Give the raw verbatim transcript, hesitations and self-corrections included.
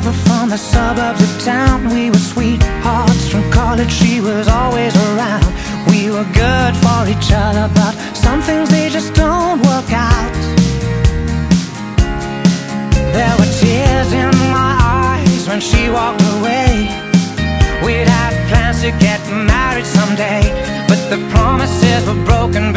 lover from the suburbs of town. We were sweethearts from college, she was always around. We were good for each other, but some things they just don't work out. There were tears in my eyes when she walked away. We'd had plans to get married someday, but the promises were broken